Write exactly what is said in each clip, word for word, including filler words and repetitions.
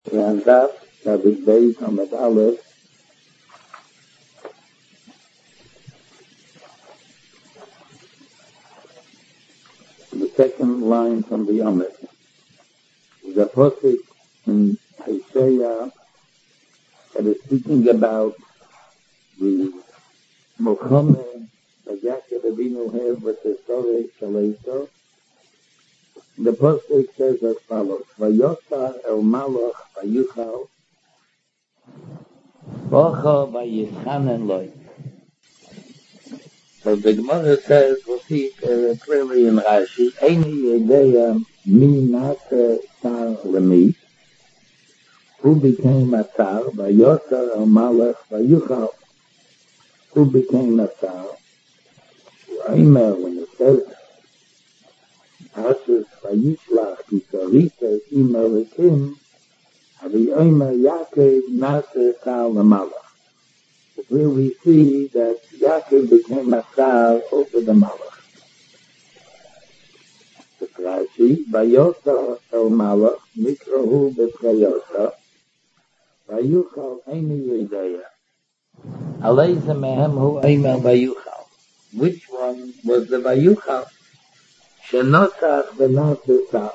And that, that is based on the Aleph, the second line from the Amid. The prophet in Isaiah that is speaking about the Muhammad that Yaakov Avinu had with the Soreh Shaleito. The prophet says as follows: Vayosar el Malach Vayuchal Bocha Vayischanen Loi. So the Gemara says, we'll see it uh, clearly in Rashi, Eini Yedeya Mi Nase Sar Lemi, who became a Sar, Vayosar el Malach Vayuchal, who became a Sar. Reimer, when it says, Ashes Vayishlach Kisarita Ima Rekim, Avi Reimer Yaakov Nase Sar Lemalach. Where we see that Yaakov became a Sar over the Malach. The Rashi, Vayosar el Malach, Mikrahu B'Prayosar, Vayuchal Eini Yedeya. Aleiza mehem hu Eimer Vayuchal. Which one was the Vayuchal? Shenosach V'Naseh Sar.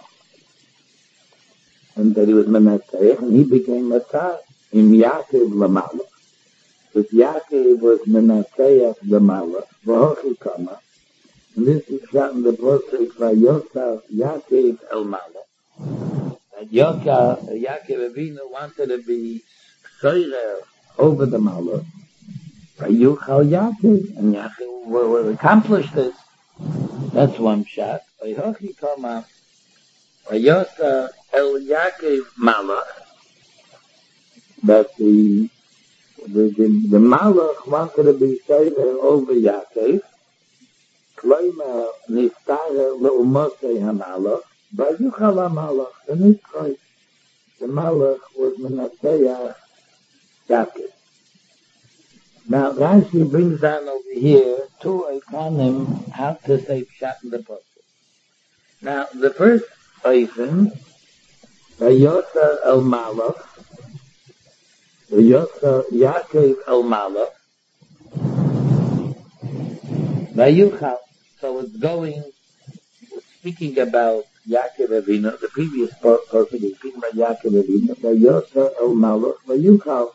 And that he was Menaseh, and he became a Sar in Yaakov L'Malach. But Yaakov was Menaseh the Malach, V'hochi Kama, and this is shot in the Pasuk Vayosar Yaakov el Malach. That Yaakov Avinu wanted to be Soirer over the Malach. Vayuchal Yaakov, and Yaakov will, will accomplish this. That's one shot. V'hochi Kama, Vayosar el Yaakov Malach, that the The, the, the Malach wanted to be saved over Yaakov. Kloimer Niftara Le'umosei HaMalach, Vayuchal HaMalach, and it's right. The Malach was Menaseh Yaakov. Now Rashi brings down over here two Eikonim how to say Pshat in the Pasuk. Now the first Eikon, Vayosar el Malach, Vayosar Yaakov el Malach, Vayuchal. So it's going, speaking about Yaakov Avinu, the previous person is speaking about Yaakov Avinu, Vayosar el Malach, Vayuchal.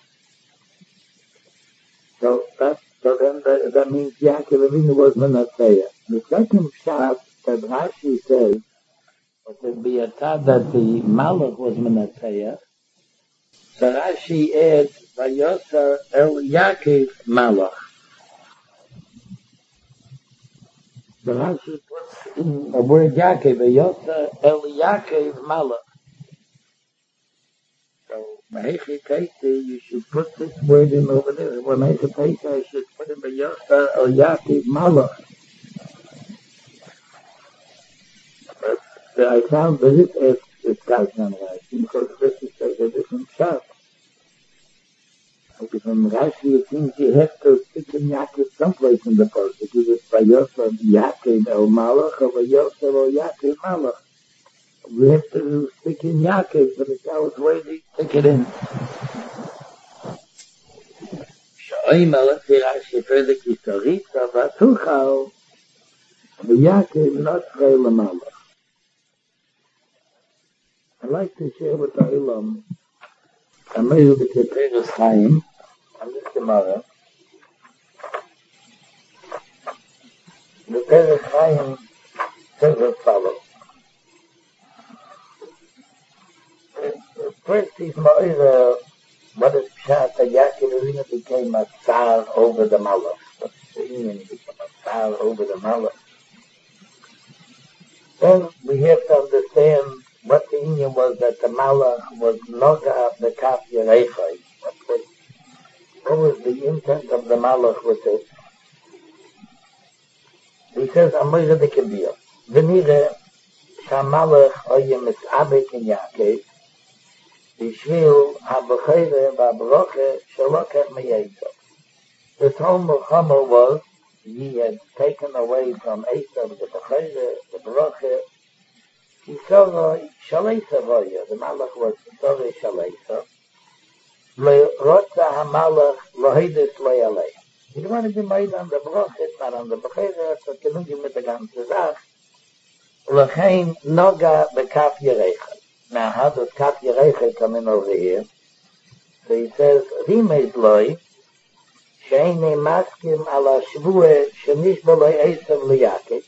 So that, so then that, that means Yaakov Avinu was Menaseh. The second shot that Rashi says, it would be a thought that the Malach was Menaseh. So Rashi adds, Vayosar el Yaakov Malach. So Rashi puts in the word Yaakov, Vayosar el Yaakov Malach. So, Mahechikaita, you should put this word in over there. When Mahechikaita, I should put in Vayosar el Yaakov Malach. But I found that it is, it's got on Rashi, because this is a different shot. Okay, from Rashi, it seems you have to stick in Yaakov someplace in the post. It is Vayosar Yaakov el Malach or Vayosar el Yaakov Malach. We have to stick in Yaakov, but it's how it's where they stick it in. Sha'oim let's see Rashi further, Kisarita Vatuchal V'Yaakov Nosrei L'Malach. I'd like to share with the Ilam a meal with the Teres Chaim on this Gemara. The Teres Chaim says as follows. First, he's more what is Pshat that Yaakov Avinu became a Sar over the Malach. What's the meaning he became a Sar over the Malach? Then we have to understand what the Indian was that the Malach was Noga the Kaf Yerechai. What was the intent of the Malach with it? He says, Amoyra de Kebir. Venire, Shamalach Oyem Mis'abek in Yaakov, Bishvil HaBechayre VaBroche Shalokhet Meyeso. This whole Muhammad was, he had taken away from Esav the Bechayre, the Broche, Kisoro Shaleisa Voya, the Malach was Kisoro Shaleisa. Le Rotza HaMalach Lohidus Loyalei. He didn't want to be made on the Brochet, not on the Bechera, so genugim mit der ganze Sach. Lechein Noga Bekaf Yerecha. Now, how does Kaf Yerecha come in over here? So he says, Rimeis Loi, Sheine Maskim Ala Shvue, Shenish Boloi Esav Liyakeh.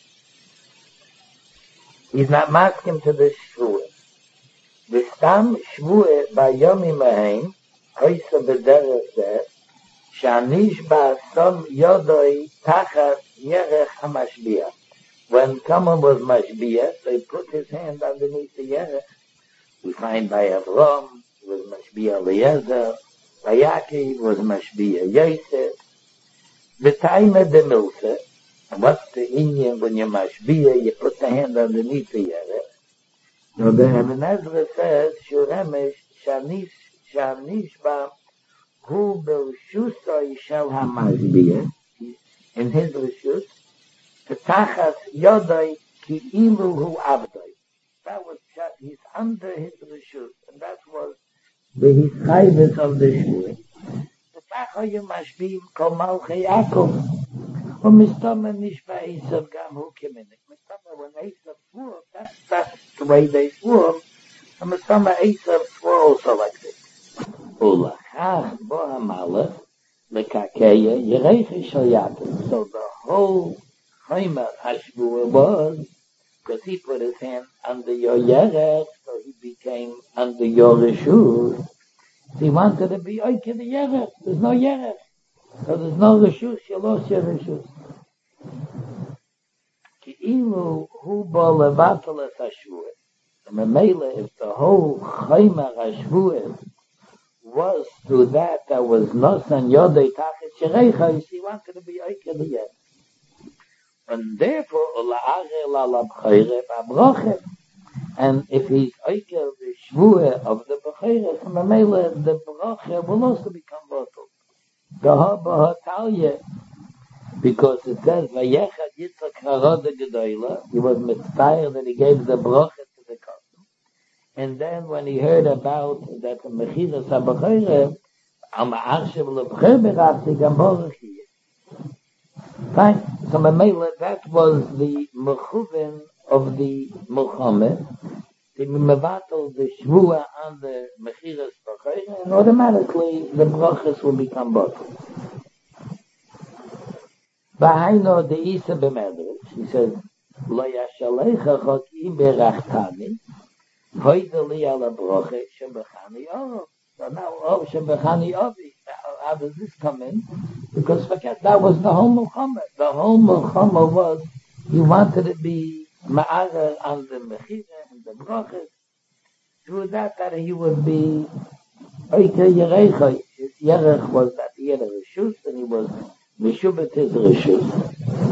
He's not masking to the Shvue. The Stam Shvue by Yomi Mahain, Hoysa B'derech Zeh, Shanish Ba Som Yodoi Tachat Yerech HaMashbiach. When someone was Mashbiach, they put his hand underneath the Yerech. We find by Avram, he was Mashbiach Eliezer, by Yaakov was Mashbiach Yosef. B'taime de Milse, and what's the Indian when you're Mashbiach, you put the hand underneath the Yerech. So the Ibn Ezra says, Shuremesh Shanish Shanish Ba Hu B'Rshusoi Shel HaMashbiach, in his Rishus, Tachas Yodoi Ki Ilu Hu Avdoi. That was, he's under his Rishus, and that was the Hischayvus of the Shvui. The Tachoyu Mashbim Kol Malchei Yaakov. Umistama Nishba Esav Gam Hu Kiminik. Mistama when Esav swore, that's, that's the way they swore. And Mistama Esav swore also like this. Ulachach Bo HaMalach Lekakeya Yerecha Shel Yaakov. So the whole Chayma Hashvua was because he put his hand under your Yerech, so he became under your Rishus. He wanted to be Oike the Yerech. There's no Yerech. So there's no Rishus, you lost your Rishus. Ki'ilu hu bo levatel es hashvua. And Memele, if the whole Chayma Hashvua was through that, that was Nosan Yodei Tachet Sherecha, he wanted to be Oike the Yerech. And therefore, and if he's Oikel the Shvua of the Bechera, from Mamela, the Bracha will also become bottled. Gaha Talya, because it says, Vayechad Yitzchak Harod Gedoyla, he was mitzvah that he gave the Bracha to the custom. And then when he heard about that the Mechiras HaBechera, Am Arshev Lebcher Berachti Gamborach Fine. So Mamela, that was the Mechuvin of the Muhammad. The Mevatel, the Shvua on the Mechiras Bechera, and automatically the Brachas will become bottled. Bahaino the Isa B'Medrash, he says, Lo Yashalecha Chokim Berachtani, Hoyda Li Ala Bracha Shebechani Oro. So now, oh, Shebechani Ovi, how does this come in? Because forget, that was the whole Muhammad. The whole Muhammad was, he wanted to be Ma'ara on the Mechira and the Brachas. Through that, that he would be Oike Yerecha. His Yerech was that he had a Rishus, and he was Meshubet his Rishus.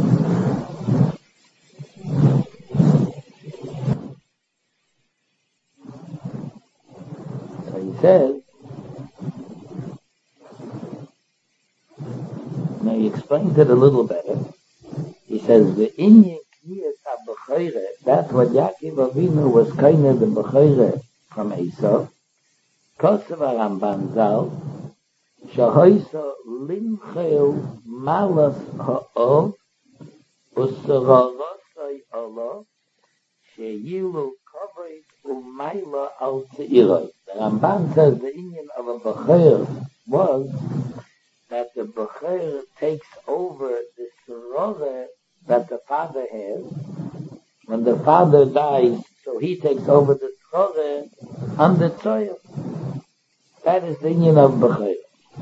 So he says, now he explains it a little better. He says, the Inyan Kniyas HaBechera, that's what Yaakov Avinu was kind of the Bechera from Esau. Kosev HaRamban Zal, Shahoysa Limchel Malas Ha'ov, Usararosai Allah, Sheyilu Koveit Umayla Al Te'iroi. The Ramban says the Inyan of a Bechera was that the Becher takes over the Sorore that the father has. When the father dies, so he takes over the Sorore on the Tzoyer. That is the union of Becher.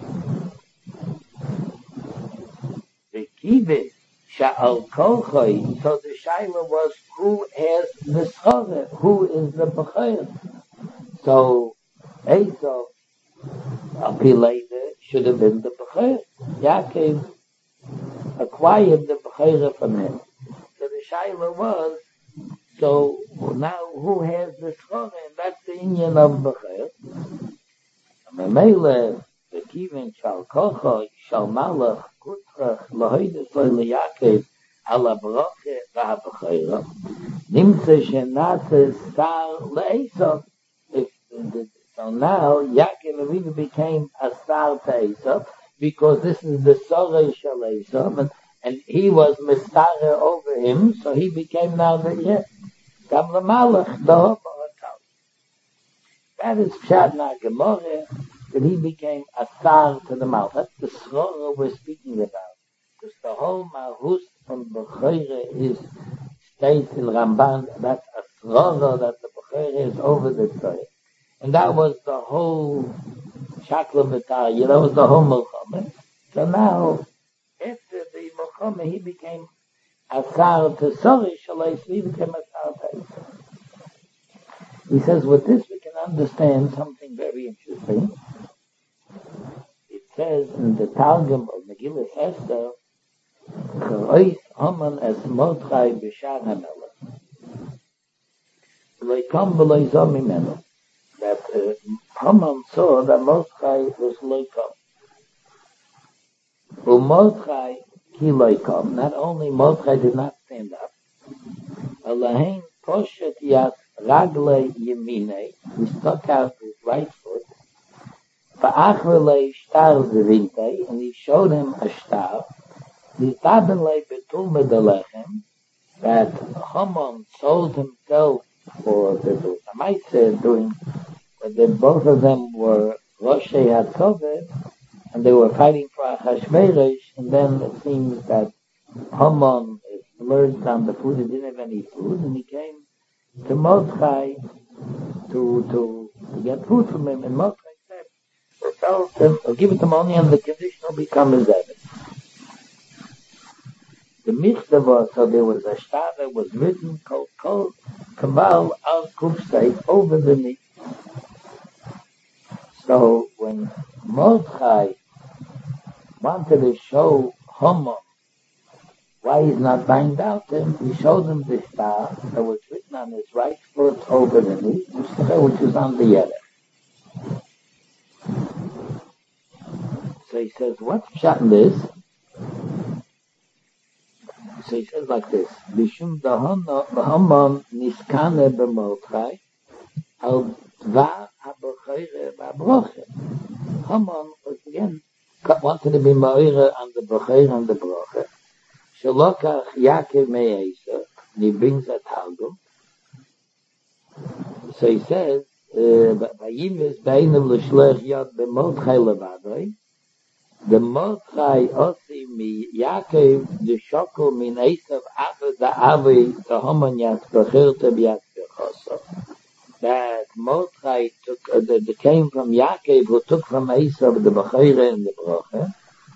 The Kibis, Sha'al Kolchoi, so the Shaila was, who has the Sorore? Who is the Becher? So, Esau, Apileda, should have been the Bechera. Yaakov acquired the Bechera from him. So the Shaila was, so now who has the Schora? And that's the Inyan of Bechera. Mamela, the Kivin Shal Kocha, Shal Malach, Kutrach, Lahoidus, Yaakov, Ala Bracha, Bechera. Nimtze Shenase Star Le'Esav. So now Yaakov Avinu became a star to Esav because this is the Sorei Shel Esav, and, and he was Mistarer over him, so he became now the yeah. Gam Lamalach Doh. That is Pshat Na Gemorah, that he became a star to the mouth. That's the Srora we're speaking about. Because the whole Mahus from Bechore is states in Ramban, that's a Srora that the Bechore is over the Tzorah. And that was the whole Shakla V'Tar, you know, that was the whole Melchama. So now, after the Melchama, he became a star to Sorei Shalei, he became a star to Esav. He says, with this we can understand something very interesting. It says in the Targum of Megillah Esther, Chorois Haman es Mordechai b'shar HaMelech. V'lo ykom v'lo yizom mimenu. That uh, Haman saw that Mordechai was lo ykom. U'Mordechai ki lo ykom. Not only Mordechai did not stand up, Elahein poshet yad Ragle Yemine, he stuck out his right foot, Va'achrele Shtar Zevinte, and he showed him a star, Nitabenle Betul Medelechem, that Haman sold himself for the Maitse doing, but then both of them were Roshei HaToveh, and they were fighting for Achashverosh, and then it seems that Haman splurged on the food, he didn't have any food, and he came to Mordechai to, to, to get food from him, and Mordechai said, tell him, I'll give it to him only on the condition he'll become his Eved. The Mitzvah was, so there was a star that was written called Kol Kaval Al Kufstei over the knee. So when Mordechai wanted to show Haman why he's not banged out him, he showed him the star that was written on his right foot over the knee, which is on the Yerech. So he says, what's pshat in this? So he says like this, Bishum Haman niskane b'Mordechai al dva ha'bechore v'abroche. Haman was again wanted to be ma'ira on the bechore and the broche. Shalokach Yaakov me'Esav, and he brings a Targum. So he says, Vayimis b'einav l'shlech yad b'Mordechai levadoi, the Mordechai osi mi Yaakov the shokol min Esav ava da'avi the Haman yat b'chirta b'yat b'choso. That Mordechai took, uh, that came from Yaakov, who took from Esav the b'chore and the broche.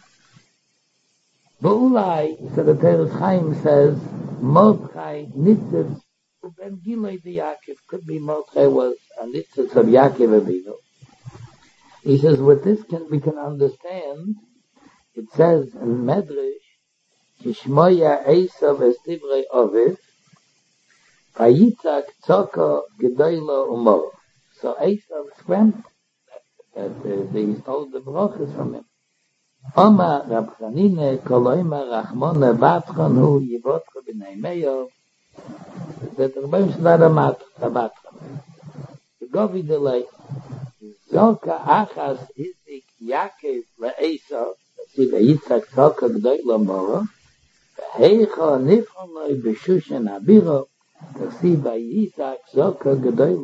Ba'ulai, so the Teres Chaim says, Mordechai nitzitz u'ben giloi de Yaakov. Could be Mordechai was a nitzitz of Yaakov Avinu. He says, with this can, we can understand, it says in Medrash, Kishmoya Esav es divrei Ovid, Vayitzak tzoko gedoylo umor. So Esav dreamt that, that uh, they stole the brachas from him. Oma Rab Chanine Koloima Rachmone Batchon Hu Yivotcha B'nei Meyo, that the Rebbeim Shadar Amat Batchon. The Govi Delay Zoka Achas Izik Yaakov LeEsav, see the Yitzhak Zoka G'doi Lomoro, Heicha Nifchon Loi B'Shushan Abiro, see by Yitzhak Zoka G'doi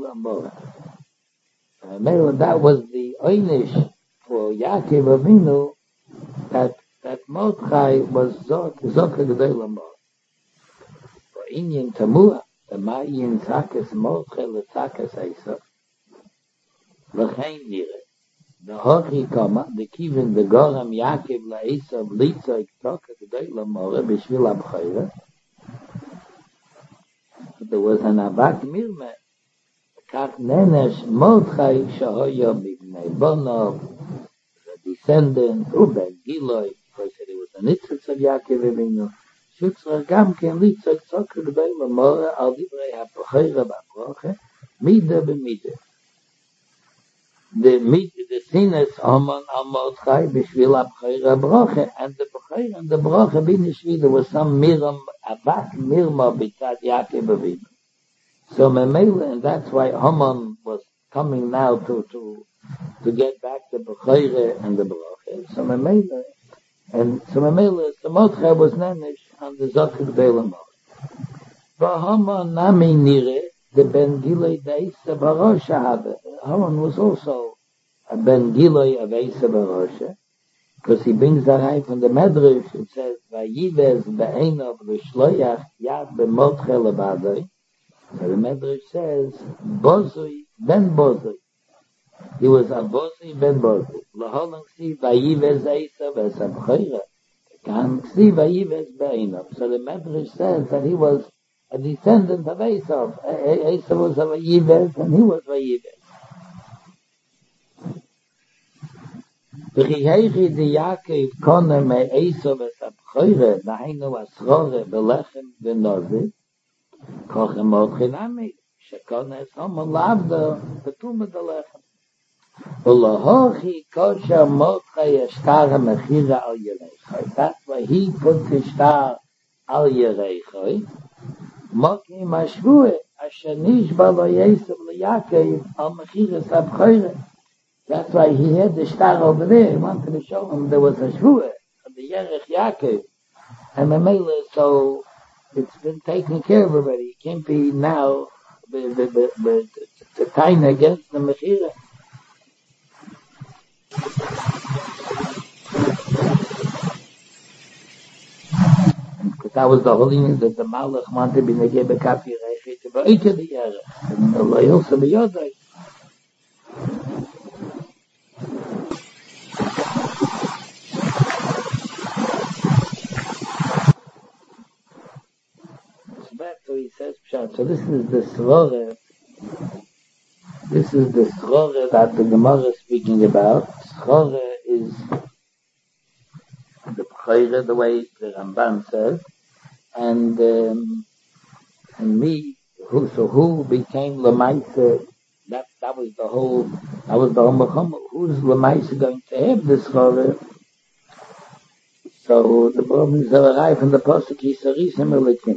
Lomoro. That was the Oynish for Yaakov Avinu, that that Mordechai was Zoka G'doi Lomor. For Inyan Tamua, the Mayin Tzakes Mordechai L'Tzakes Esav, L'chein Nire, the Hochi Kama, the Kivin, the Goram Yaakov LeEsav Litzak Zoka G'doi Lomor, B'shvil HaBchora. There was an Avak Mirme, Kach Nenesh Mordechai Shahoyo Mibnei Bonov, descendant, Uben Giloi, because it was a nitzitz of Yaakov Avinu. Shutzra gam ken litzak tzokah g'doi l'mora al divrei ha'bechora v'abroche, mida b'mida. The the sinas Haman al Mordechai b'shvil ha'bechora broche, and the bechora and the broche b'nei shvil, there was some miram, avak mirma b'tzad Yaakov Avinu. So Memele, and that's why Haman was coming now to to to get back the Bechayre and the Bracha. So Memele, and so Memele, the Mordechai was nanish on the Zakuk Delamot. But Haman nami nire the Ben Giloi Deisa Barosha Habe. Haman was also a Ben Giloi of Eisa Barosha, because he brings that high from the Medrash. It says, "Vayivez be'enov v'shloyach yad b'mordechai lebadoi." So the Medrash says, "Bozui ben Bozui." He was a Bozui ben Bozui. Laholang si vayivez Eisa v'esabchayra. Can see vayivez be'enov. So the Medrash says that he was a descendant of Esav. Esav was a vayivez, and he was vayivez. V'chiheichi di Yaakov kone me Esav v'esabchayra naheinu asrore belechem v'nozi kochem mordchinami shekone es homo lavdo betume delechem Ulahochi kosher mordchai eshtar ha-mechira al yerechoi. That's why he put the star al yerechoi. Mokim hashvue asher nishba lo Yosef leYaakov al mechiras habchayre. That's why he had the star over there. He wanted to show him there was a shvue of the Yerech Yaakov. And Memele, so it's been taken care of already. It can't be now the the the, the, the time against the mechira. Because that was the holiness that the Malach wanted to be negebe kafi reichi to be each of the Yerech. And the loyal to be yodai. So he says, so this is the Srore, this is the Srore that the Gemara is speaking about. Srore is the Bechayre, the way the Ramban says, and um, and me, who, so who became Lamaisa, that that was the whole, that was the whole Mechama. Who's Lamaisa going to have this Srore? So the problem is arrived from the Pasuk, Yisarisim Elikim.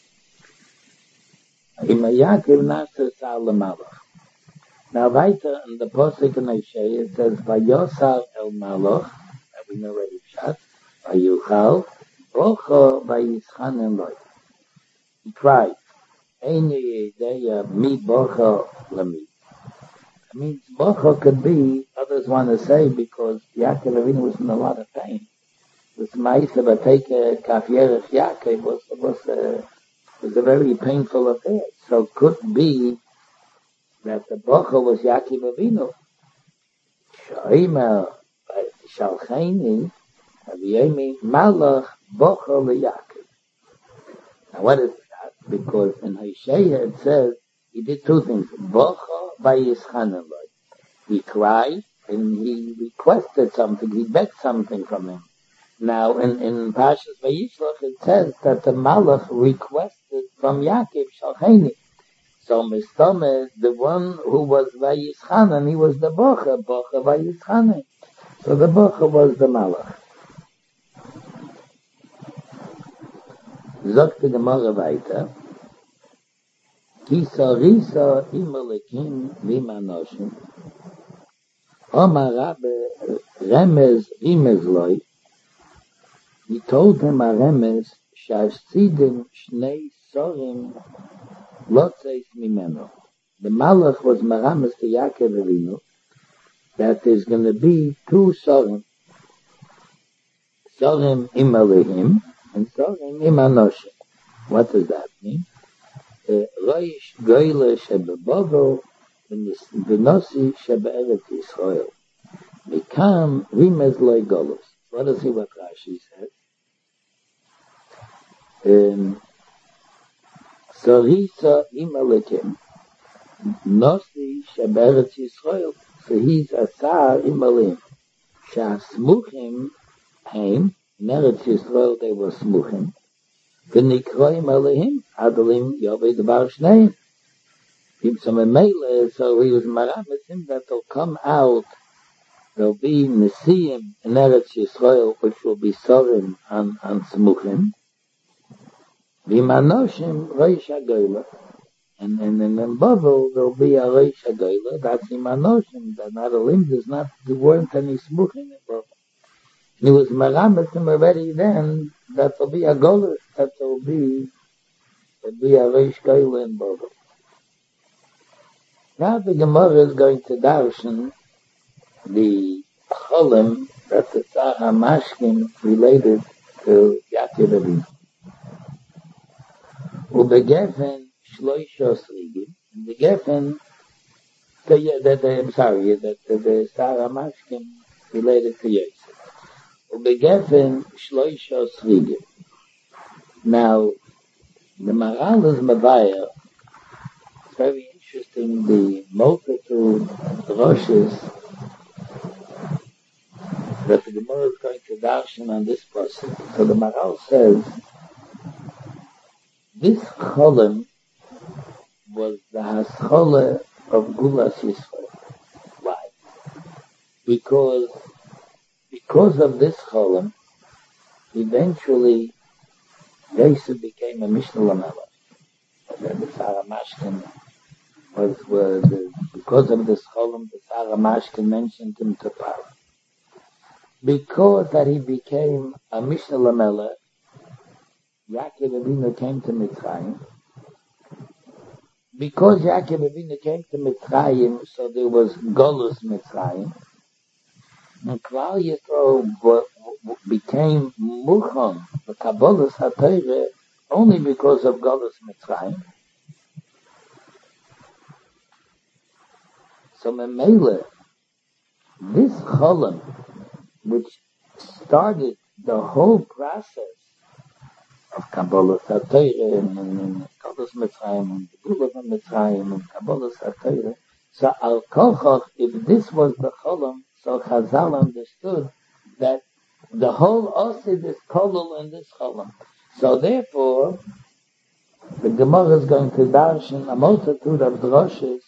Ima Yaakov Nasser Sar L'Malach. Now, weiter in the Pasuk in Isaiah, it says, Vayosar El Malach, that we know already shot, Vayuchal, Bocho Vayischanen Loi. He cried, Eini Yedeya Mi Bocho Lami. It means Bocho could be, others want to say, because Yaakov Avinu was in a lot of pain. This Ma'aseh B'Teike Kaf Yerech Yaakov was, was a, was a very painful affair. So could be that the Bocha was Yaakov Avinu. Shoimer Shalcheni Aviyemi Malach Bocha LeYaakov. Now what is that? Because in Hosea it says he did two things. Bocha Vayischanen Loi. He cried and he requested something. He begged something from him. Now, in, in Parshas Vayishlach, it says that the Malach requested from Yaakov Shalcheni. So, Mistome, the one who was Vayischanen, he was the Bocha, Bocha Vayischanen. So, the Bocha was the Malach. Sagt die Gemara weiter, Kisa Risa Imalekim Vimanoshim, Omar Rabbe Remez Rimez Loi. He told him a remes, Shashzidim Shnei Sorim Lotzeis Mimeno. The Malach was marames to Yaakov Avinu that there's going to be two Sorim. Sorim im Elohim and Sorim im Anoshim. What does that mean? Roish Goyle Shebebogo V'nosi Shebe'eret Yisrael. Mikam Rimez Loi Golos. Let us see what Rashi says. Um, Sarisa imalekim Nosi Sheberetz Yisrael. So he's a Sar imalim. Shasmuchim Haim Meretz Yisrael. They were smuchim. V'nikroim alehim Adalim Yovei Devar Shneim. So he was maramis him that they'll come out. There'll be Nesiim in Eretz Yisrael, which will be Sorim and, and Smuchim. V'manoshim Reish HaGoyla. And then in, in Babel, there'll be a Reish Hagoyla. That's in my notion. That not a limb does not, there weren't any smuchim in Babel. He was maramet him already then, that there'll be a Golas, that there'll be, there'll be a Reish Hagoyla in Babel. Now the Gemara is going to darshan the Cholim that the Tzar HaMashkim related to Yaakov Avinu. Ubegefen shloisha srigim. The Gefen, the, the, the, I'm sorry, that the, the Tzar HaMashkim related to Yosef. Ubegefen shloisha srigim. Now, the Maral is Mavaya. It's very interesting, the multitude of droshes that the Gemara is going to darshan on this person. So the Maral says, this Cholim was the Haschole of Gulas Yisrael. Why? Because, because of this Cholim, eventually Yosef became a Mishnah Lamelech. The Tzar HaMashkim was, was the, because of this Cholim, the Tzar HaMashkim mentioned him to Paro. Because that he became a Mishnah Lamelech, Yaakov Avinu came to Mitzrayim. Because Yaakov Avinu came to Mitzrayim, so there was Golus Mitzrayim. And Klal Yisrael became Muchon, the Kabbalas HaTorah, only because of Golus Mitzrayim. So Memele, this Cholim, which started the whole process of Kabbalas HaTorah and, and, and Kabbalas Mitzrayim and the Gula of Mitzrayim and Kabbalas HaTorah. So Al Kochach, if this was the Cholim, so Chazal understood that the whole Osid is Kolul in this Cholim. So therefore, the Gemara is going to darshan a multitude of droshes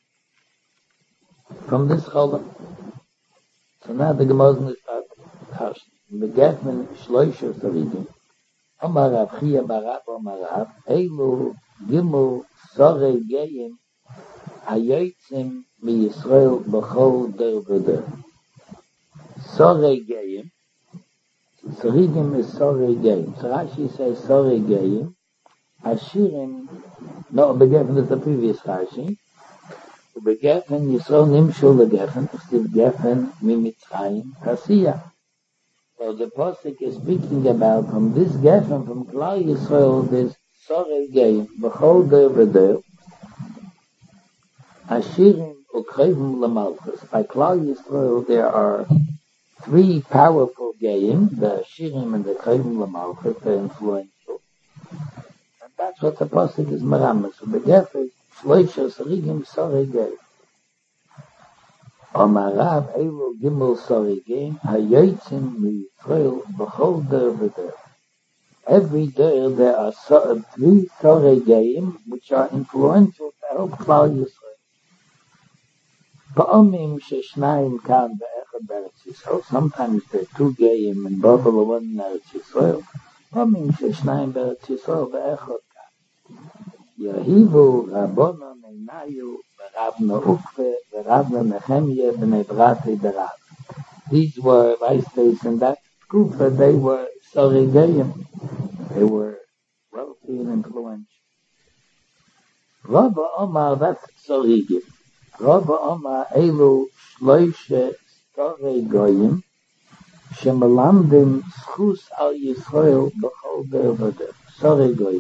from this Cholim. So now the Gemara is going to start darshan. The Gefen Shloisha Sarigim. Omar Rav Chia Barab Omar Rav, Eilu Gimel Sorei Geyim Hayotzim Mi Yisrael B'chol Der V'der. Sorei Geyim, Sarigim is Sorei Geyim. So Rashi says Sorei Geyim, Ashirim, no, Begefen is the previous Rashi. Begefen Yisrael Nimshul Begefen, Stiv Gefen Mi Mitzrayim Tasiya. So the Pasuk is speaking about from this Gefen, from Klal Yisrael, this Sorei Geyim, B'chol Der V'der, Ashirim Ukrevim L'malchus. By Klal Yisrael there are three powerful Geyim, the Ashirim and the Ukrevim L'malchus, they're influential. And that's what the Pasuk is Meramis. So the Gefen, Shloisha Sarigim Sorei Geyim. Omar Rav Eilu Gimel Sorei Geyim Hayotzim Mi Yisrael B'chol Der V'der. Every day there are so, three Sorei Geyim which are influential to help Klal Yisrael. Ba'omim sheshnayim kan be'echad be'eretz Yisrael. Sometimes there are two Geyim and both are one in Eretz Yisrael. Ba'omim sheshnayim be'eretz Yisrael be'echad kan. Yehivu Rabbonon Einayu Be'Ravna Ukve Be'Ravna Nehemye B'nei Brate B'Rav. These were vice in that Kufa. They were Sorei Geyim. They were wealthy and influential. Rabba Omar, that's Sorei Geyim. Rabba Omar Eilu Shloishe Sorei Goyim Shemelamdim Schus Al Yisrael B'chol Der V'der. Sorei Goyim.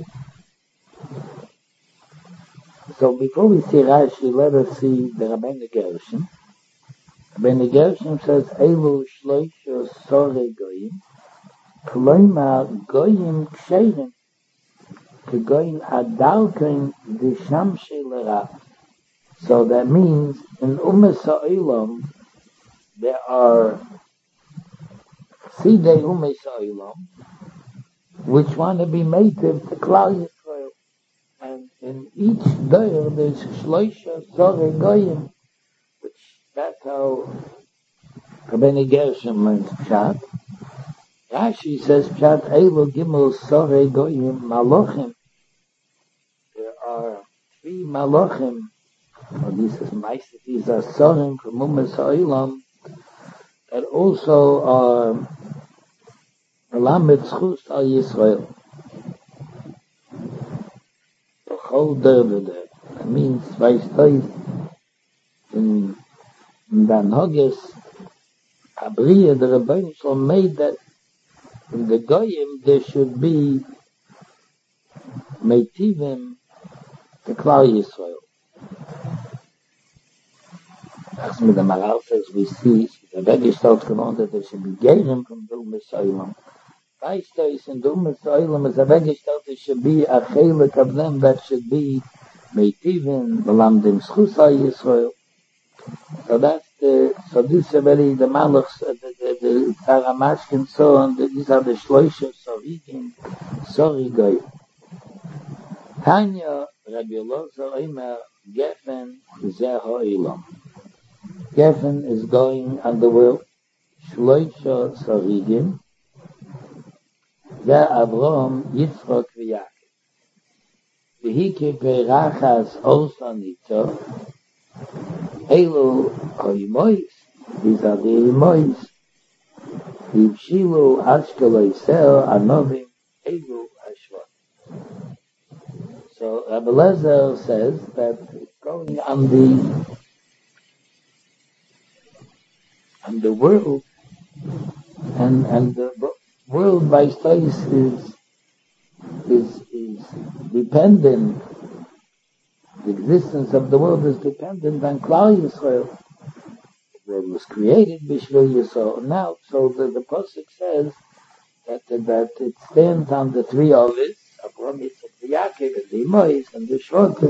So before we see Rashi, let us see the Rabbeinu Gershon. Rabbeinu Gershon says Eilu Shloishe Sorei Goyim Kloimar Goyim Ksherim Kegoyim Adalkin Dishamshe L'Rav. So that means in Ummah Sa'ilam there are Sidei Ummah Sa'ilam which want to be native to Klal Yisrael. And in each day there's Shloisha Sorei Goyim, which that's how Rabbeinu Gershon learns Pshat. Rashi says Pshat Eilu Gimel Sorei Goyim Malochim. There are three Malachim, or this is meistens these are Sorim from Umas Ha'olam, that also are Melamed Zchus al Yisrael. The whole Dervede, that means, Vaishtois, in, in the Anhogis, Abriya, the Rebbeinu Shalom made that in the Goyim there should be Meitivim, the Klal Yisrael. As with the Maral says, we see the Vegestalt genommen that there should be Gerim from the Umas Ha'olam. Vaishtois in the Umas Ha'olam is a Vegestalt, there should be a Chelik of them that should be Meitivim, Melamdim Zchus al Yisrael. So that's the, so this is already the Malachs, the, the, the Taramashkin, so on, the, these are the Shloisha, Sorigim, Sorigoy. Tanya, Rabbi Elazar, Omer, Geffen, Zeh Ha'olam. Geffen is going on the world, Shloisha, Sorigim, Zeh Avraham, Yitzchok, V'Yakov. V'hike Perachas, Osa Nitzo, Elu Ha'imois, these are the Ha'imois. Yivshilu Ashkeloi Sel Anovim Elu Ashvat. So Rabbi Elazar says that going on the on the world, and and the world by space is is is dependent. The existence of the world is dependent on Klal Yisrael. The world was created Bishvil Yisrael. Now, so the, the Pasuk says that, that it stands on the three olives, Avraham, Yitzchak, Yaakov, and the Imois, and the Shvatim.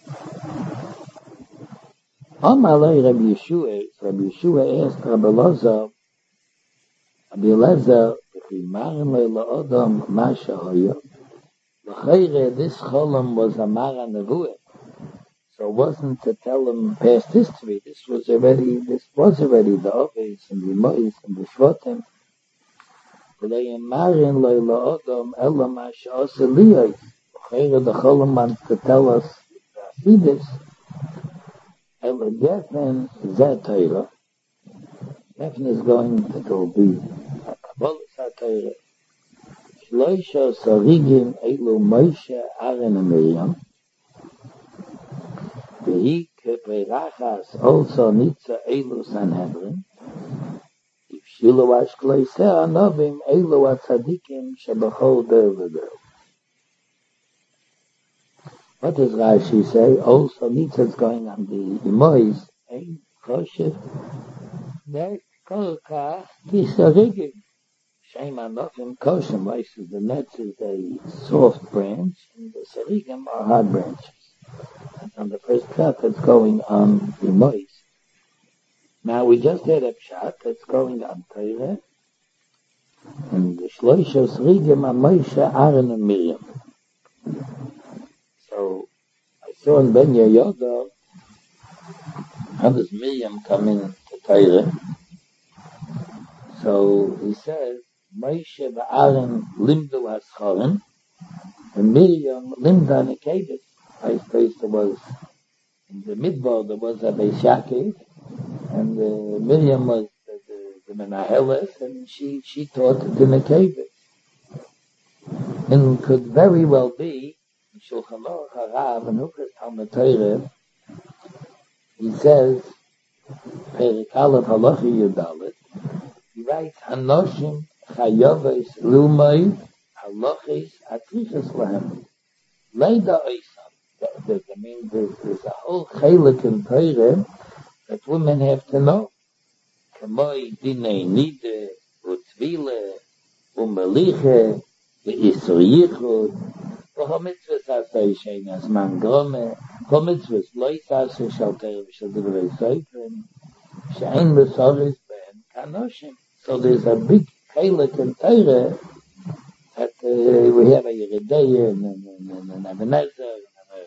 Amalei Rabbi Yeshua, Rabbi Yeshua asked Rabbi Elazar, Rabbi Elazar, V'chimarim le'la'odam masha hoya. L'chayre, this cholam was a Mara Nevuah. So it wasn't to tell them past history. This was already, this was already the Oves and the Mois and the Shvatim. V'leimarin leila Adam ela ma she'asa liyos. V'chayre the Cholam wants to tell us the Asidus. Ela Geffen zeh Torah. Geffen is going to go be a Kabbalah HaTorah. Shloisha Sorigim elu Moshe, Aaron and Miriam. Vehi keperachas also nitza elu Sanhedrin. Yivshilu ashklei seh anovim elu atzadikim shebachol der v'der. What does Rashi say? Also nitza is going on the Imois. Ein choshev nek kol kach kisarigim. Shem anovim koshem. Weiss the netz is a soft branch and the sarigim are hard branches. On the first cut that's going on the Mois. Now we just had a pshat that's going on Torah, and the Shloisha Sorigim are Moshe, Aaron, and Miriam. So I saw in Ben Yehoyada, how does Miriam come in to Torah? So he says, Moshe and Aaron limdu haschorim, and Miriam limda nekebet. I suppose there was, in the Midbar, there was a Beis Yaakov, and uh, Miriam was the, the, the Menaheles, and she, she taught the Nekevit. And could very well be, in Shulchan Aruch Harav, and Hukas Talmud Torah, he says, Perik Aleph Halacha Yudalet, he writes, Hanoshim Chayoves Lumay Halachis Atrichas Lahem. Leida Oisam. That means there's, there's a whole chelik in Torah that women have to know. Kamoi dinei nide, utzvile, umeliche, ve'isur yichud, v'homitzvus asay shein as man grome, homitzvus lois asay shal Torah v'shal divrei seifrim, she'ein besoris ben kanoshim. So there's a big chelik in Torah that uh, we have a Yeridei and an Ebenezer,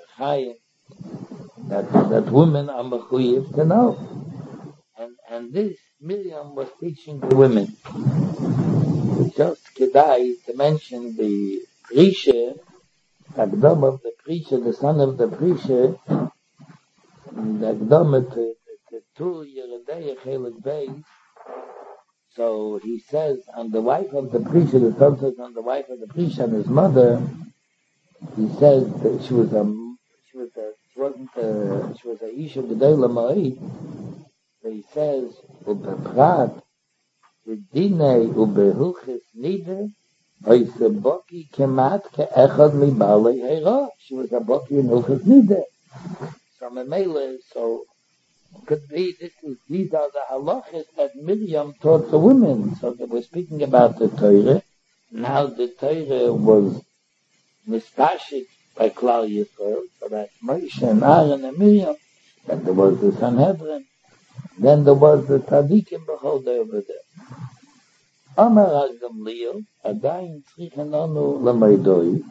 that that women are mechuyev to know, and and this Miriam was teaching the women. Just kedai to mention the Risha Agdom of the preacher, the son of the preacher, the Agdom to the two Yeridei Chelik Beis. So he says, on the wife of the preacher, the son says on the wife of the preacher and his mother, he says that she was a, she was a, she wasn't a, she was a Isha Gedela Ma'id. So he says, Ubeprat, Udine, Ubehuchis Nide, Oise Boki Kemat Ke'echad Libalei Heira. She was a Boki in Huchis Nide. So Memele, so could be this is these are the halachas that Miriam taught the women. So they were speaking about the Torah. Now the Torah was mispashit by Klal Yisrael, so that Moshe and Aaron and Miriam. Then there was the Sanhedrin. Then there was the Tzadikim B'chol over there. Amar Gamliel, Adayin Tzrichen Onu L'Meidoi.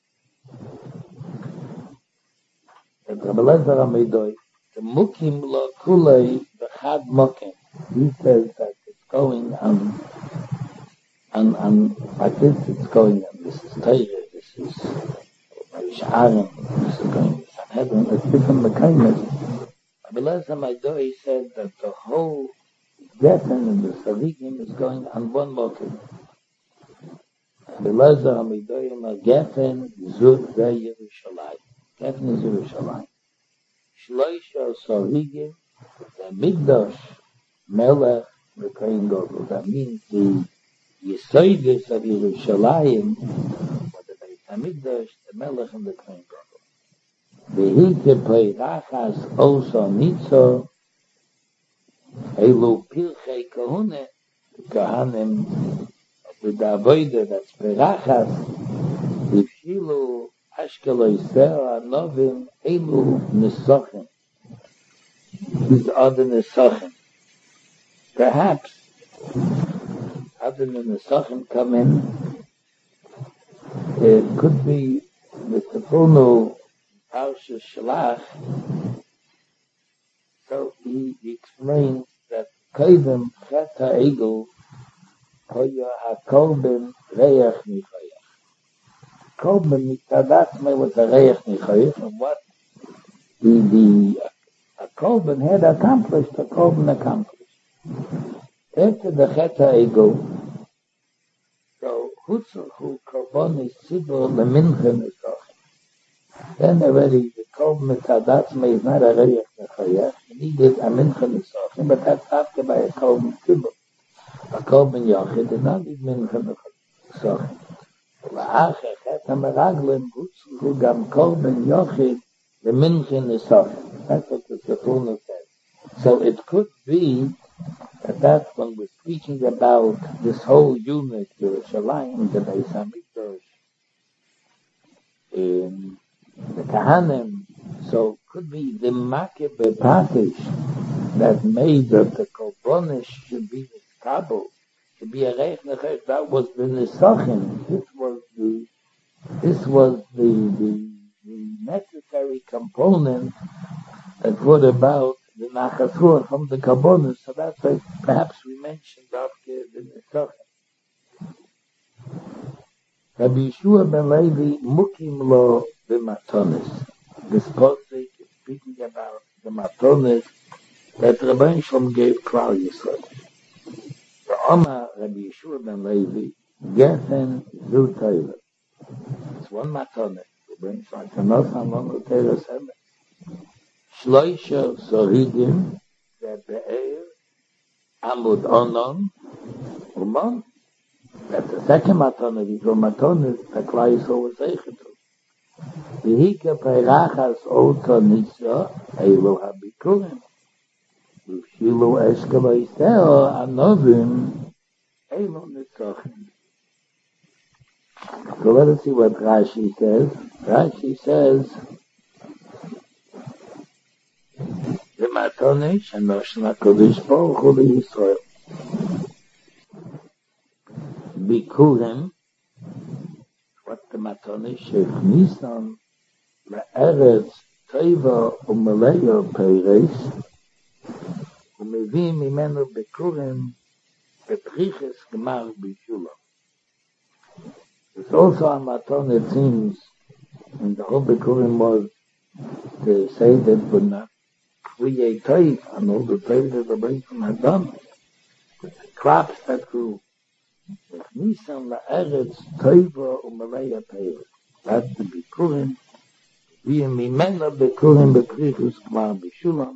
And Rabbi Lezer HaMeidoi, the Mukim Lo Kulei B'chad Mokim. He says that it's going on, on, on, like this it's going on. This is Torah, this is Moshe Aaron, this is going to Sanhedrin. It's different Mekayim. Rabbi Lezer HaMeidoi said that the whole Geffen and the Sadiqim is going on one motive. Rabbi Lezer HaMeidoi ma Geffen Zut Ze Yerushalayim. Geffen is Yerushalayim. Shloisha Sarigim, the Mikdash, Melech, the Kohen Gadol. That means the Yesodis of Yerushalayim, or the Beit HaMikdash, the Melech and the Kohen Gadol. The Hike Peirachas Osa Nitzo, Elu Pilchei Kahune, the Kahanim, with the Avodah, that's Peirachas, the Shilu, Ashkeloi Sera, Novim, Elu, Nesachim. These are the Nesachim. Perhaps, other than the Nesachim come in, it could be the Tefunu, Parsha Shalach. So he, he explains that Kodim Cheta Egel, Hoya HaKolben Reach Michayach. Kolben Mitadatzme was a Reich Nichayich, and what the, the a Kolben had accomplished, a Kolben accomplished. After the Cheta Ego, so Hutzerchu Korbonis Tzibur Lemincha Nisach. Then already the Kolben Mitadatzme is not a Reich Nichayich, he needed a Mincha Nisach, but that's after by a Kolben Tzibur. A Kolben Yachid did not need Mincha Nisach. La'ache Chet HaMeraglim Hutzerchu Gam Kolben Yachid Lemincha Nisach. That's what the Tefuna says. So it could be that that's when we're speaking about this whole unit, Yerushalayim, the Beis HaMikdash, in the Kahanim. So it could be the Makeh B'Patish that made that the Korbanos should be the Kabul, to be a Reich Nechayach. That was the Nesachim. This was the, this was the, the, the necessary component that brought about the Nachasur from the Korbanos. So that's why perhaps we mentioned after the Nesachim. Rabbi Yeshua ben Levi Mukim Lo B'Matonis. This posuk is speaking about the Matonis that Rabbi Shalom gave Klal Yisrael. The Omar Rabbi Yeshua ben Levi Geffen Zu Torah. It's one Matonis. Rabbi Shalom Kanosan Lono Torah Seven. Shloisha Sorigim Be'er Amud Onon Umon. That's the second Matonis. These were Matonis that Klal Yisrael was Eichet. V'hika Peirachas Ota Nitza Elu HaBikurim V'shilu Eshkeloi Sera Anovim Elu Nitzachim. So let us see what Rashi says. Rashi says the Matonis Shenoshna Kodesh Baruch Hu Yisrael Bikurim. What the Matonis Shechnisan La'eretz Teva Umeleya Peiris Umevim Imenu Bikurim Betriches Gemar Bishula. It's also a Maton, it seems, And the whole Bikurim was to say that would not create toiv, and all the toiv that the Rebbeinu had done, with the crops that grew, with Nisan la'eretz toiva u'malaya toiva. That's the Bikurim. We in Mimena Bikurim Bekrichus Kmar Bishulam.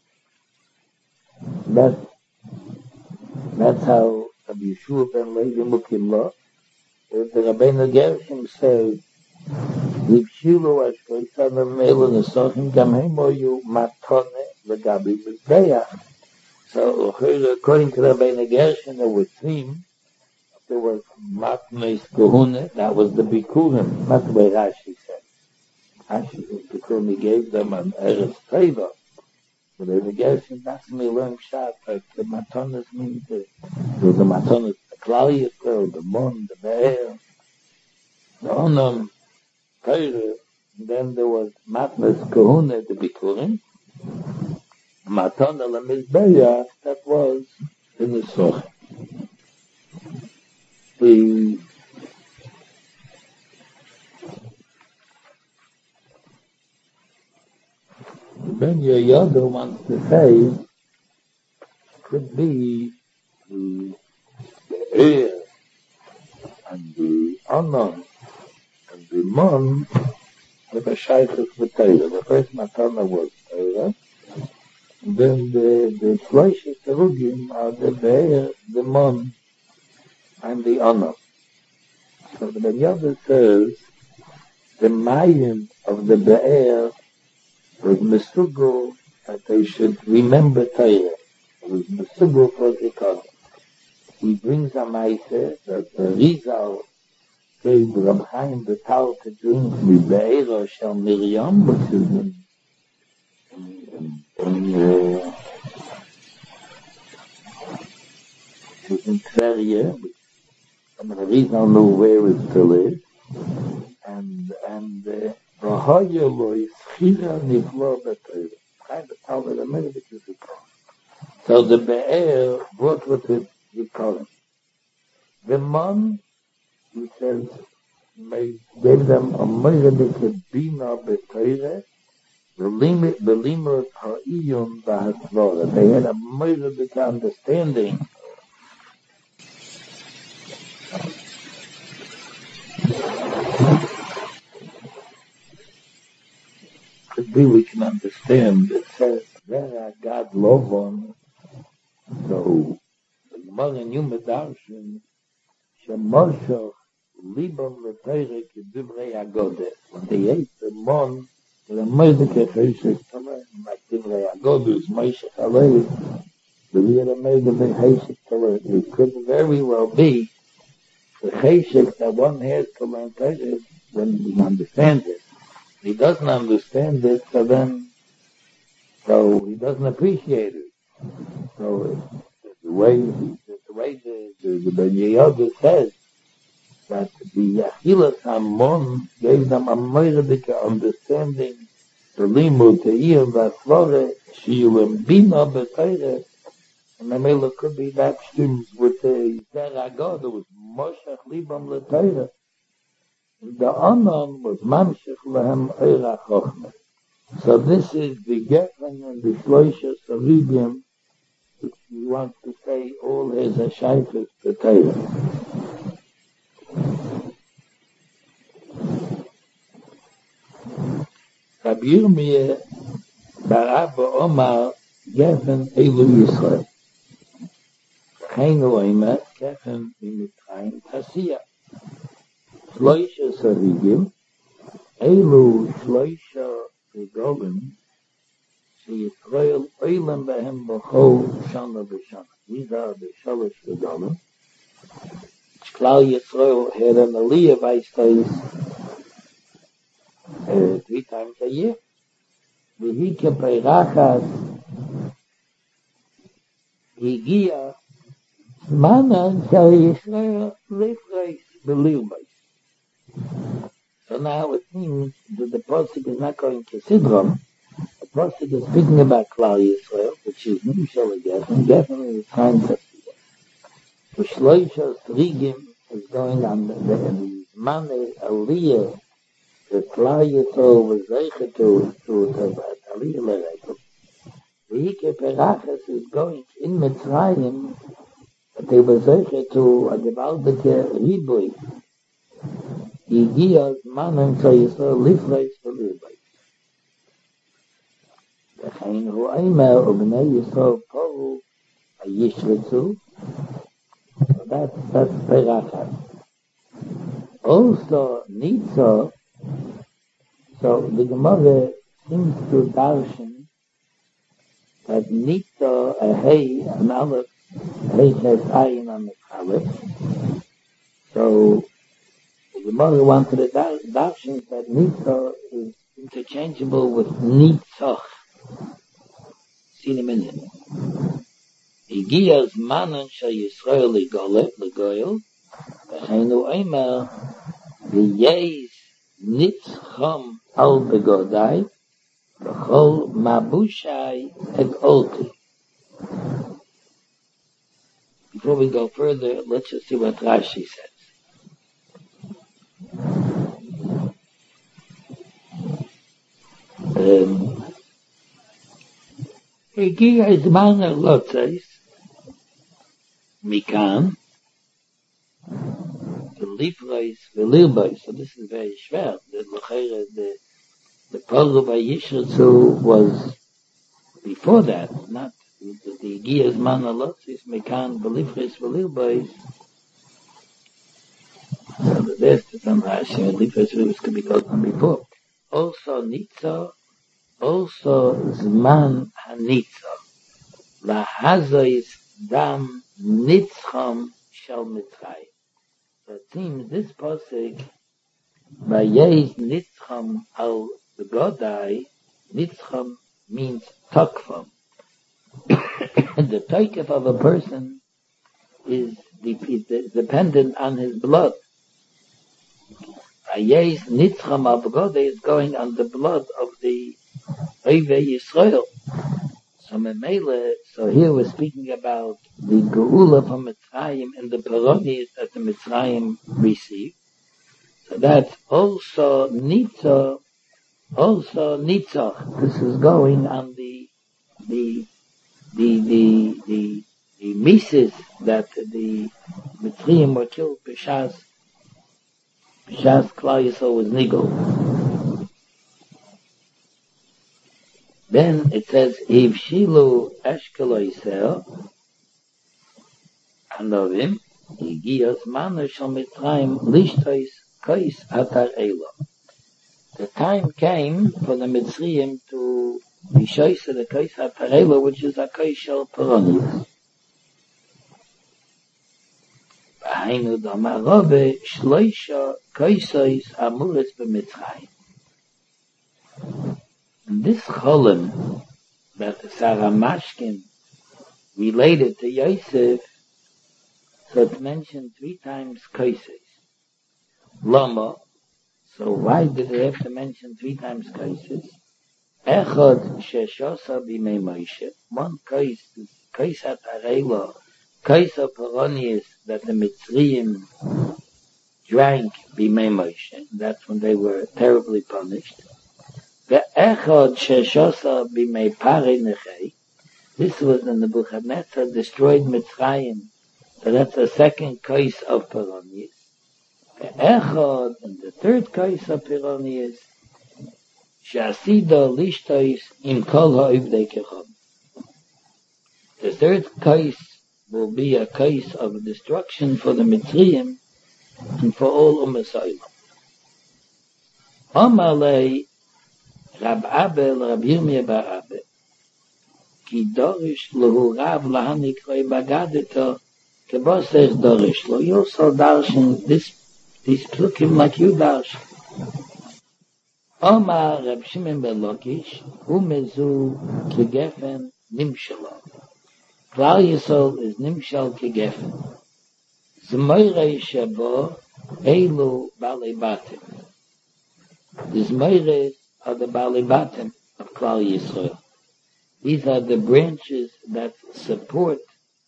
That, that's how Rabbi Yeshua ben Levi Mukimla, the Rabbeinu Gershom says, Yivshilu Ashkoitan Avmelu Nesachim Gamhemo Yu Matone Legabi Mizbeach. So, according to Rabbeinu Gershom, there were three. There was Matnes Kohune, that was the Bikurim, not the way Rashi said. Rashi was Bikurim, he gave them an Eretz Teva. But Rabbeinu Gershom, that's me learn Pshat, but the Matones means the, the Matones, the Klal Yisrael, the Mon, the Be'er, the Onam, Teire, then there was Matnes Kohune, the Bikurim, Matone LaMizbeach, that was in the Soch. The Ben Yehoyada wants to say could be the, the air and the Anon and the Mon that are shaykhs with Torah. The first Matana was Torah, and then the the Shloisha Terugim are the Be'er, the Mon, and the Anon. So the Ben Yehoyada says the Mayim of the Be'er was Mesugel that they should remember Torah. It was Mesugel for the cause. He brings a Maise that the Rizal gave Rab Chaim the Tal to drink with Be'er Shel Miriam, which is in, in, in, uh, which is in Tveria, which some of the Rizal knew where it still is, and, and, uh, so the Be'er brought with it the column. The Mon, he says, gave them a Meredith Bina B'Teire, the limit, the limit Ha'iyun B'Hatzvara. They had a Meredith understanding. We can understand it says there God love on. So the Gemara in Yom Darshan Shemoshoch Libam L'Teire K'Divrei Agodah. When they ate the Mon, the Mordechai Cheshek Torah, like Divrei Agodah, is Moshe Alei. The real Mordechai Cheshek Torah. It could very well be the Cheshek that one has to learn Torah when we understand it. He doesn't understand it, so then, so he doesn't appreciate it. So the way the way the the, the Ben Yehoyada says that the Achilas Hamon gave them a Meredith understanding, the Limud, the Iyam, the Flore, Shiyulim Bina B'Teire, and the Mela could be that stems with the Zeragod, it was Moshech Libam L'Teire. The Anon was Mamshech Lehem Eira Chochmeh. So this is the Geffen and the Shloisha Sarigim, which he wants to say all his Ashayfes to Torah. Rabbi Yirmiyah Barabba Omar Geffen Eilu Yisrael. Chein Oimer Geffen Mitzrayim Tasiyah. Shloisha Sarigim, Eilu Shloisha Regolim, She Yisrael Oilam Behem B'chol Shana B'Shana. These are the Shalosh Regolim. Klal Yisrael had an Aliyah Vaistais uh, three times a year. V'hike Peirachas Higia Manan Shal Yisrael Lifreis B'Lilbais. So now it means that the Pasuk is not going to Sidron. The Pasuk is speaking about Klal Yisrael, which is Nimshal Geffen. Geffen is time to the Shloisha Sarigim is going on the, the, the Mane Aliyah the Klal Yisrael was zeicher to to the Aliyah L'Regel. The Ike Perachas is going in Mitzrayim, but they were zeicher to a gewaltige Ribui. Yigia Manem Shal Yisrael Lifreis V'Lirbeis. V'chein hu Eimer Ubnei Yisrael Poru Yishretzu. That's that's Perachas. Also Nitzo. So the Gemara seems to darshan that Nitzo a Hey an Aleph Hey has Ayin on the Aleph. So the Gemara wanted to darshan that Nitzo is interchangeable with Nitzoch. See in a minute. Igiyaz manan shal Yisrael ligole ligoyel v'cheinu eimer v'yeis nitzcham al begodai v'chol mabushai et olti. Before we go further, let's just see what Rashi says. Um, Igiyaz manan lotzais Mikan, the Lifreis, the Lirbeis. So this is very schwer. The Lachere, the the Paul by Yishretzu was before that, not the the Giyas Manalotzis Mikan, the Lifreis, the Lirbeis. So there's the some Rashi, the Lifreis, the Lirbeis could be called from before. Also Nitzo, also Zman HaNitzo, Lahazois Dam Nitzcham Shal Mitzrayim. So it seems this pasuk, Vayez Nitzcham Al Begodai, Nitzcham means Tokfam. The Tokef of a person is dependent on his blood. Vayez Nitzcham Al Begodai is going on the blood of the Oivei Yisrael. So Memele, so here we're speaking about the Geula from Mitzrayim and the Peronies that the Mitzrayim received. So that's also Nitzo, also Nitzoch. This is going on the the the the the, the Mises that the Mitzrayim were killed. B'shas B'shas Klal Yisrael was Nigel. Then it says, Hivshilu Eshkelo Yisrael, Anovim, Igiyos Manu Shal Mitzrayim, Lishtois Kois Atar Elo. The time came for the Mitzrayim to be shoyse the Kois Atar Elo, which is a Kois Shal Peronius. V'hainu Domarove Shloisha Koisois Amuris B'Mitzrayim. And this cholim that the Sarah Mashkin related to Yosef, so it's mentioned three times Kaises. Lama, so why did they have to mention three times Kaises? Echad sheshosa b'mei Moshe, one Kais, Kais hatarela, Kais of Peronius that the Mitzrayim drank b'mei Moshe. That's when they were terribly punished. The Echad Sheshosa B'mei Parei Nechei. This was when the Nebuchadnezzar destroyed Mitzrayim. So that's the second case of Peronius. The Echad and the third case of Peronius. Shasido Lishtois Im Kol Ha'ivdei Kechom. The third case will be a case of destruction for the Mitzrayim and for all Umm Yisrael. Amalei Rab Abel, Rab Yirmiyah bar Abel, ki dorish lehu Rav lahanik roi bagadeto, kebosech dorish lo. You also darshan this, these plukim like you darshan. Omar Rab Shimon ben Lakish, hu mezu kegefen nimshalo. Klal Yisrael is nimshal kegefen. Zmoirei shabo eilu balei batim. The Zmoirei are the Balibatim of Klal Yisrael. These are the branches that support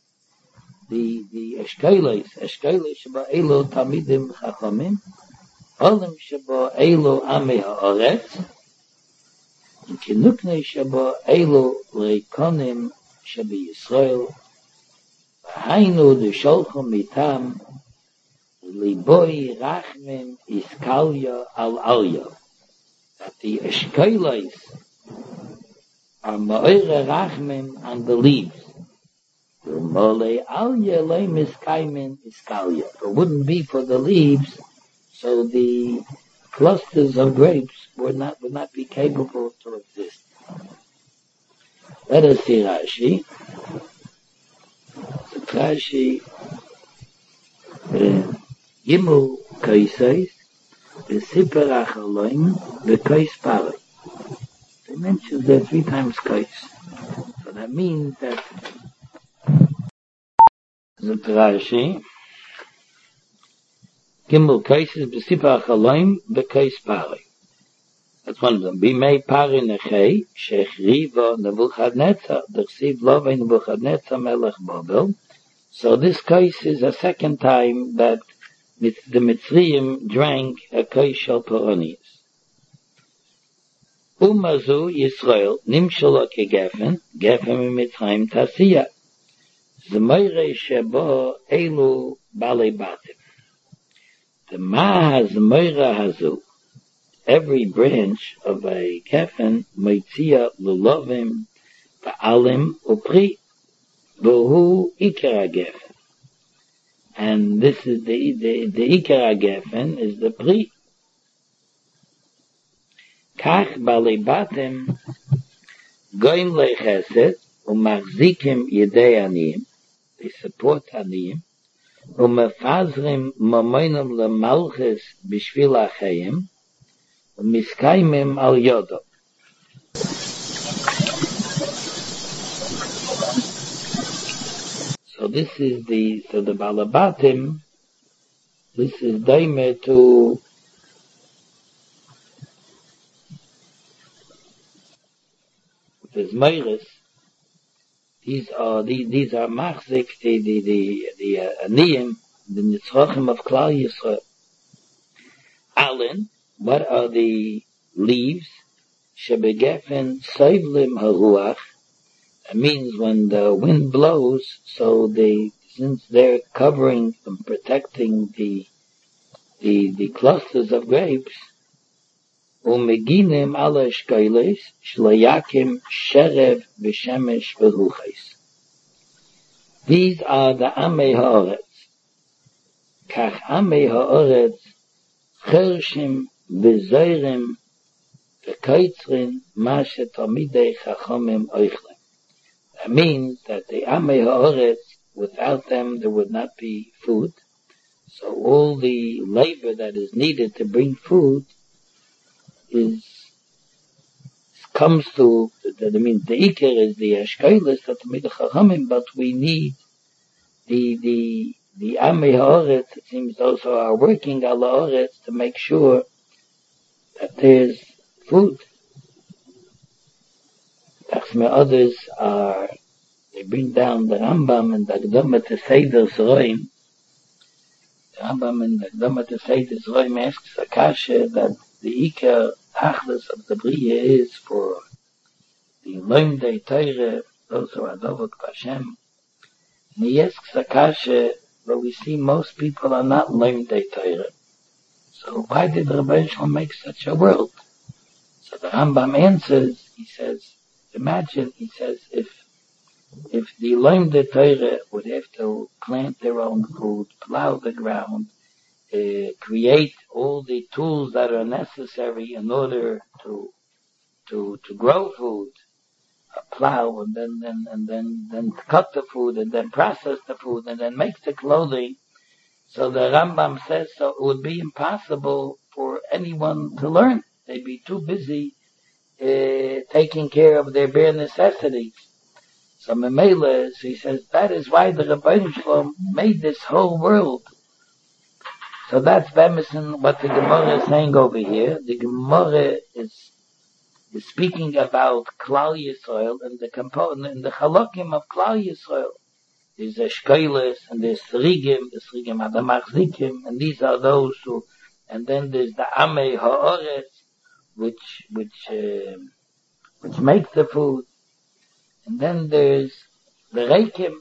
the the Eshkeles, Eshkeles Sheba Elo Tamidim Chachamim, Olam shabo elu ame ha'oretz, and kinukne shabo elu leikonim shabi Yisrael, v'hainu d'sholchum mitam, liboi rachmim iskalya al alya. That the eshkolos are ma'ore rachmim on the leaves. Mole alya le miskaimin iskalya. It wouldn't be for the leaves, so the clusters of grapes would not would not be capable to exist. Let us see Rashi. So Rashi Gimel Kaisais V'Siper Achaloim V'Kais Paroi. They mention there three times Kais. So that means that the Rashi Gimel Kaisis V'Siper Achaloim V'Kais Paroi. That's one of them. Bimei Pari Nechei Shechriva Nebuchadnezzar D'Chsiv Lovei Nebuchadnezzar Melech Babel. So this case is a second time that the Mitzrayim drank a kais shel Poronius. Umazu Yisrael nimshalo kegefen gefen mitzrayim tasiya. Zmeire shebo elu balei batim. The ma zmeire hazu. Every branch of a gefen meitzia lulovim ba'alim upri v'hu ikar gefen. And this is the the the ikar gefen is the pri. Kach balei batim goim lechesed umachzikim yedei aniyim. They support aniyim. Umefazrim mamoinam lemalchus b'shvil achayim. Umiskaimim al yodo. So this is the, so the Balabatim, this is daime to the Zmeiris. These are, these, these are machzik, the, the, the, the uh, aniyim, the nitzrochim of Klal Yisrael. Alin, what are the leaves? Shebegefen soivlim haruach. That means when the wind blows, so they, since they're covering and protecting the, the, the clusters of grapes, umeginim ala eshkoles, shloyakim sherev v'shemesh v'ruches. These are the amei ha'oretz. Kach amei ha'oretz, chershim v'zoirim v'koitzrin ma shetamidei chachomim oichlem. That means that the Amei Ha'oretz, without them there would not be food. So all the labor that is needed to bring food is comes to, that means the Iker is the Ashkelis, that the Chachamim, but we need the the the Amei Ha'oretz, it seems also are working al Ha'oretz to make sure that there's food. Others are, they bring down the Rambam and the Akdama to Seder Zroim. The Rambam and the Akdama to Seder Zroim asks Akasha that the Iker Achlis of the Bria is for the Loimdei Teire, those who are Dovuk Vashem. And he asks Akasha, but we see most people are not Loimdei Teire. So why did Rabbi Shalom make such a world? So the Rambam answers, he says, imagine, he says, if if the Loimdei Teire would have to plant their own food, plow the ground, uh, create all the tools that are necessary in order to to to grow food, uh, plow and then then and then then cut the food and then process the food and then make the clothing. So the Rambam says so it would be impossible for anyone to learn. They'd be too busy Uh, taking care of their bare necessities. So Memele, he says, that is why the Rebbeinu Shalom made this whole world. So that's Bemison, what the Gemara is saying over here. The Gemara is, is speaking about Klal Yisrael and the component, and the Chalokim of Klal Yisrael. There's Eshkoles and there's Srigim, the Srigim are the Machzikim, and these are those who and then there's the Amei Ha'oretz, which, which, uh, which makes the food, and then there's the Reikim,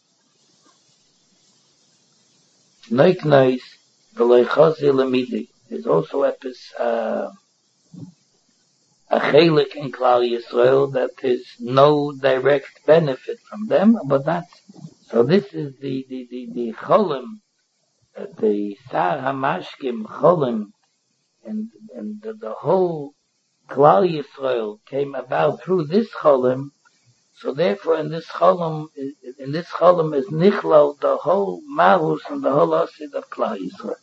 Noik Nois, the Leichosi Lamidi. There's also a, uh, a chelik in Klal Yisrael that there's no direct benefit from them, but that's, so this is the, the, the, the cholim, uh, the Sar HaMashkim cholim, and, and the, the whole Klal Yisrael came about through this cholim, so therefore in this cholim, in this cholim is nichlal the whole malus and the whole asid of Klal Yisrael.